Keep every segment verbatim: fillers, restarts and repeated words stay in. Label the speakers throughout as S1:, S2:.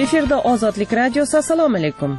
S1: Efirda Ozodlik radiosi. Assalomu alaykum.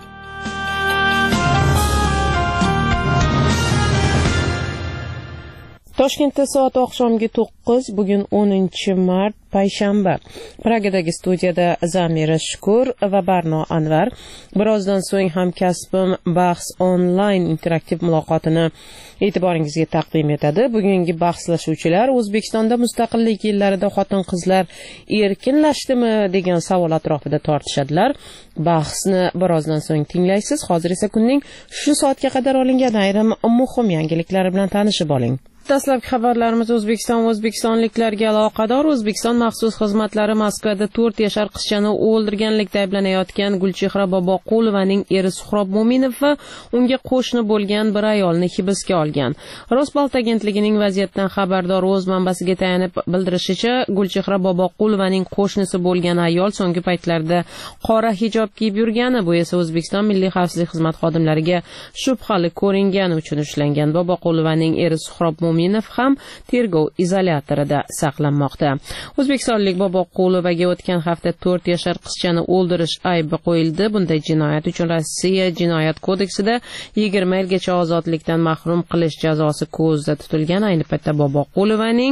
S1: Toshkentda soat oqshomgi to'qqiz, bugun o'ninchi mart, payshanba. Pragadagi studiyada Zamira Shukur va Barno Anvar. Birozdan so'ng hamkasbim bahs onlayn interaktiv muloqotini e'tiboringizga taqdim etadi. Bugungi bahslashuvchilar O'zbekistonda mustaqillik yillarida xotin-qizlar erkinlashdimi degan savol atrofida tortishadilar. Bahsni birozdan so'ng tinglaysiz. Hozir esa kunning shu soatga qadar olingan ayrim muhim yangiliklar bilan tanishib oling. Dastlabki xabarlarimiz O'zbekiston va o'zbekistonliklarga aloqador. O'zbekiston maxsus xizmatlari Moskvada to'rt yashar qizchani o'ldirganlikda ayblanayotgan Gulchehra Boboqulovaning eri Suhrob Mo'minov va unga qo'shni bo'lgan bir ayolni hibsga olgan. Rosbalt agentligining vaziyatdan xabardor o'z manbasiga tayanib bildirishicha, Gulchehra Boboqulovaning qo'shnisi bo'lgan ayol so'nggi paytlarda qora hijob kiyib yurgani, bu esa O'zbekiston Milliy xavfsizlik xizmat xodimlariga shubhali ko'ringani uchun ushlangan. Boboqulovaning eri Suhrob Mo'minov ham tergov izolyatorida saqlanmoqda. O'zbekistonlik Boboqulovaga o'tgan hafta to'rt yashar qizchani o'ldirish aybi qo'yildi. Bunday jinoyat uchun Rossiya Jinoyat kodeksida yigirma yilgacha ozodlikdan mahrum qilish jazosi ko'zda tutilgan. Ayni paytda Boboqulovaning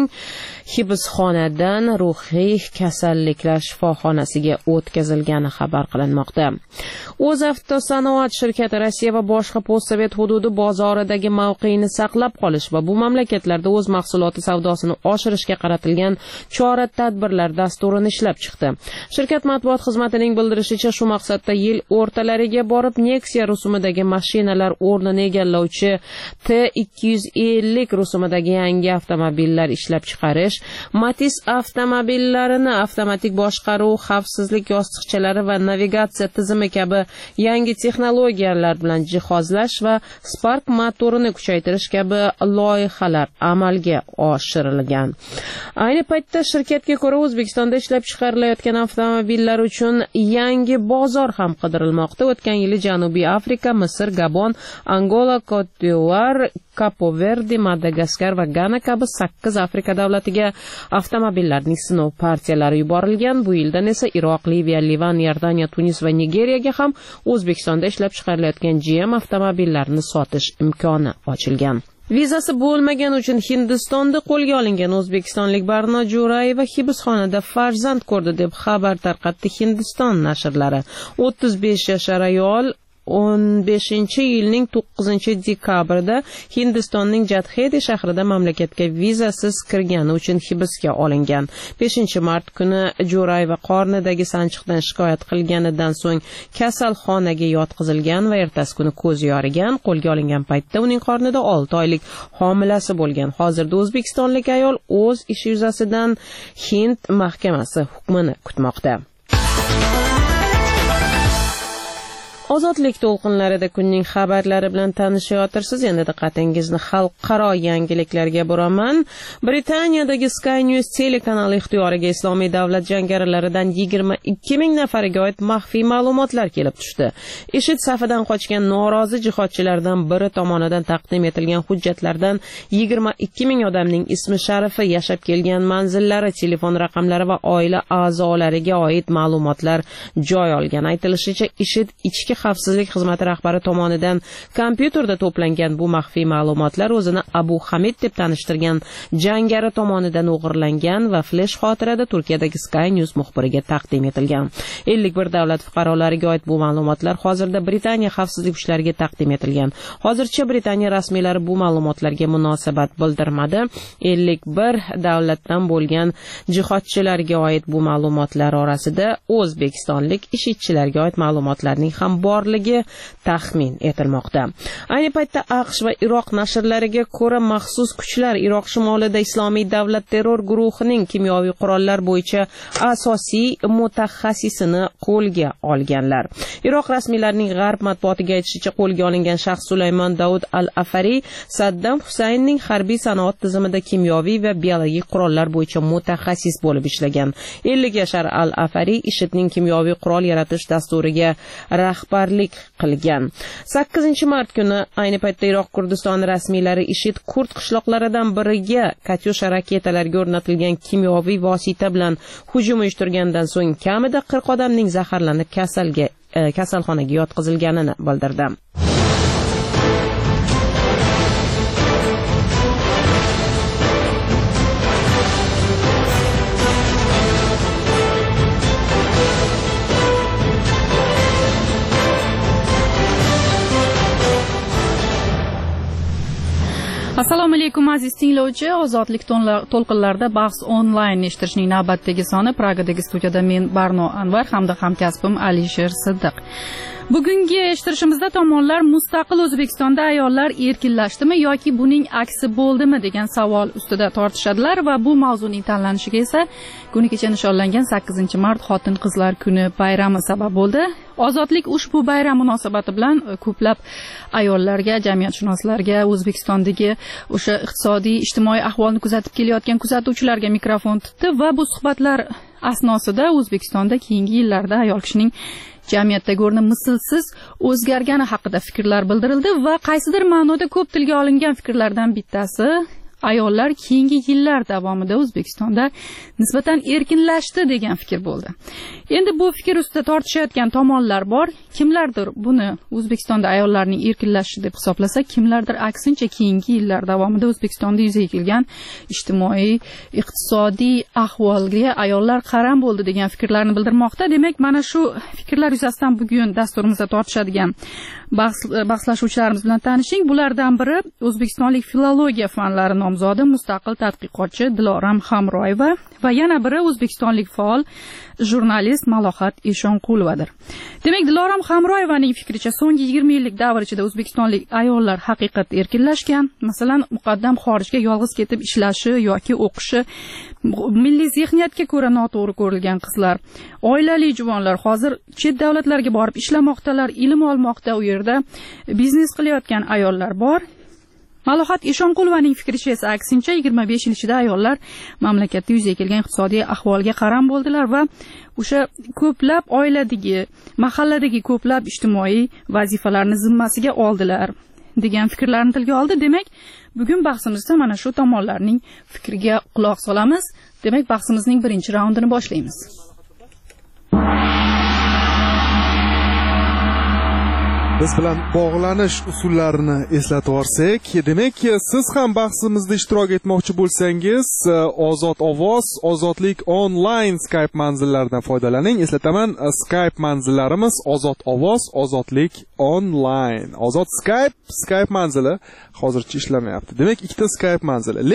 S1: hibsxonadan ruhiy kasalliklar shifoxonasiga o'tkazilgani xabar qilinmoqda. O'zavtosanoat shirkati Rossiya va boshqa postsovet hududi bozoridagi mavqeini saqlab qolish va bu mamlakatlarda o'z mahsuloti savdosini oshirishga qaratilgan chora-tadbirlar dasturini ishlab chiqdi. Shirkat matbuot xizmatining bildirishicha, shu maqsadda yil o'rtalariga borib Nexia rusumidagi mashinalar o'rnini egallovchi T ikki yuz ellik rusumidagi yangi avtomobillar ishlab chiqarish, Matiz avtomobillarini avtomatik boshqaruv, xavfsizlik yostiqchalari va navigatsiya tizimi kabi yangi texnologiyalar bilan jihozlash va Spark motorini kuchaytirish kabi loyihalar amalga oshirilgan. Ayni paytda shirkatga ko'ra O'zbekistonda ishlab chiqarilayotgan avtomobillar uchun yangi bozor ham qidirilmoqda. O'tgan yili Janubiy Afrika, Misr, Gabon, Angola, Cote d'Ivoire, Capo Verde, Madagaskar va Gana kabi sakkiz Afrika davlatiga avtomobillarning sinov partiyalari yuborilgan. Bu yildan esa Iroq, Liviya, Livan, Iordaniya, Tunis va Nigeriyaga ham O'zbekistonda ishlab chiqarilayotgan G M avtomobillarini sotish imkoni ochilgan. Vizasi bo'lmagan uchun Hindistonda qo'lga olingan o'zbekistonlik Barno Jo'rayeva hibsxonada farzand ko'rdi deb xabar tarqatdi Hindiston nashrlari. o'ttiz besh yashar ayol o'n beshinchi yilning to'qqizinchi dekabrida Hindistonning Jadxedi shahrida mamlakatga vizasiz kirgani uchun hibsga olingan. beshinchi mart kuni Jo'rayeva qornidagi sanchiqdan shikoyat qilganidan so'ng kasalxonaga yotqizilgan va ertasi kuni ko'zi yorigan. Qo'lga olingan paytda uning qornida olti oylik homilasi bo'lgan. Hozirda o'zbekistonlik ayol o'z ishi yuzasidan Hind mahkamasi hukmini kutmoqda. Ozodlik to'lqinlarida kunning xabarlari bilan tanishayotirsiz. Endi diqqatingizni xalqaro yangiliklarga buraman. Britaniyadagi Sky News telekanali ixtiyoriga Islomiy davlat jangarilaridan yigirma ikki ming nafariga oid maxfiy ma'lumotlar kelib tushdi. IShID safidan qochgan norozi jihodchilardan biri tomonidan taqdim etilgan hujjatlardan yigirma ikki ming odamning ismi sharifi, yashab kelgan manzillari, telefon raqamlari va oila a'zolariga oid ma'lumotlar joy olgan. Aytilishicha, IShID ichki xavfsizlik xizmati rahbari tomonidan kompyuterda to'plangan bu maxfiy ma'lumotlar o'zini Abu Hamid deb tanishtirgan jangari tomonidan o'g'irlangan va flash xotirada Turkiyadagi Sky News muxbiriga taqdim etilgan. ellik bir davlat fuqarolariga oid bu ma'lumotlar hozirda Britaniya xavfsizlik kuchlariga taqdim etilgan. Hozircha Britaniya rasmiylari bu ma'lumotlarga munosabat bildirmadi. ellik bir davlatdan bo'lgan jihodchilarga oid bu ma'lumotlar orasida o'zbekistonlik IShIDchilarga oid ma'lumotlarning ham borligi taxmin etilmoqda. Ayni paytda AQSh va Iroq nashrlariga ko'ra, maxsus kuchlar Iroq shimolida Islomiy davlat terror guruhining kimyoviy qurollar bo'yicha asosiy mutaxassisini qo'lga olganlar. Iroq rasmiylarining g'arb matbuotiga aytishicha, qo'lga olingan shaxs Sulaymon Daud al-Afari Saddam Husaynning harbiy sanoat tizimida kimyoviy va biologik qurollar bo'yicha mutaxassis bo'lib ishlagan. ellik yashar al-Afari IShIDning kimyoviy qurol yaratish dasturiga rahbar rahbarlik qilgan. sakkizinchi mart kuni ayni paytda Iroq Kurdistoni rasmiylari IShID kurd qishloqlaridan biriga Katyusha raketalarga o'rnatilgan kimyoviy vosita bilan hujum uyushtirgandan so'ng kamida qirq odamning zaharlanib kasalga e, kasalxonaga yotqizilganini bildirdi.
S2: Assalomu alaykum aziz tinglovchi, ozodlik to'lqinlarida bahs onlayn eshitishning navbatdagi soni Pragadagi studiyada men Barno Anvar hamda hamkasbim Alisher Siddiq. Bugungi eshitishimizda tomonlar mustaqil O'zbekistonda ayollar erkinlashdimi yoki buning aksi bo'ldimi degan savol ustida tortishadilar va bu mavzuning tanlanishiga esa kuni kecha nishonlangan sakkizinchi mart xotin-qizlar kuni bayrami sabab bo'ldi. Ozodlik ushbu bayram munosabati bilan ko'plab ayollarga, jamiyatshunoslarga, O'zbekistondagi o'sha iqtisodiy, ijtimoiy ahvolni kuzatib kelayotgan kuzatuvchilarga mikrofon tutdi va bu suhbatlar asnosida O'zbekistonda keyingi yillarda ayol kishining jamiyatdagi o'rni mislsiz o'zgargani haqida fikrlar bildirildi va qaysidir ma'noda ko'p tilga olingan fikrlardan bittasi ayollar keyingi yillar davomida O'zbekistonda nisbatan erkinlashdi degan fikr bo'ldi. Endi bu fikr ustida tortishayotgan tomonlar bor. Kimlardir buni O'zbekistonda ayollarning erkinlashishi deb hisoblasa, kimlardir aksincha keyingi yillar davomida O'zbekistonda yuzaga kelgan ijtimoiy, iqtisodiy ahvolga ayollar qaram bo'ldi degan fikrlarni bildirmoqda. Demak, mana shu fikrlar yuzasidan bugun dasturimizda tortishadigan bahs bahslashuvchilarimiz bilan tanishing. Bulardan biri O'zbekistonlik filologiya fanlari nomzodi mustaqil tadqiqotchi Diloram Hamroyeva va yana biri o'zbekistonlik faol jurnalist Malohat Eshonqulovadir. Demak, Diloram Hamroyevaning fikricha so'nggi yigirma yillik davr ichida o'zbekistonlik ayollar haqiqat erkinlashgan. Masalan, muqaddam xorijga yolg'iz ketib ishlashi yoki o'qishi, milliy zehniyatga ko'ra noto'g'ri ko'rilgan qizlar, oilali juvonlar hozir chet davlatlarga borib ishlamoqdalar, ilm olmoqda, u yerda biznes qilayotgan ayollar bor. Malohat Eshonqulovaning fikricha esa aksincha yigirma besh yil ichida ayollar mamlakatda yuzaga kelgan iqtisodiy ahvolga qaram bo'ldilar va o'sha ko'plab oiladagi, mahalladagi ko'plab ijtimoiy vazifalarni zimmasiga oldilar degan fikrlarni tilga oldi. Demak, bugun bahsimizda mana shu tomonlarning fikriga quloq solamiz. Demak, bahsimizning birinchi raundini boshlaymiz.
S3: Biz bilan bog'lanish usullarini eslatib o'tsak, demak, siz ham bahsimizda ishtirok etmoqchi bo'lsangiz, Ozod ovoz, Ozodlik onlayn Skype manzillaridan foydalaning. Eslataman, Skype manzillarimiz Ozod ovoz, Ozodlik onlayn. Ozod Skype, Skype manzili hozircha ishlamayapti. Demak, ikkita Skype manzili.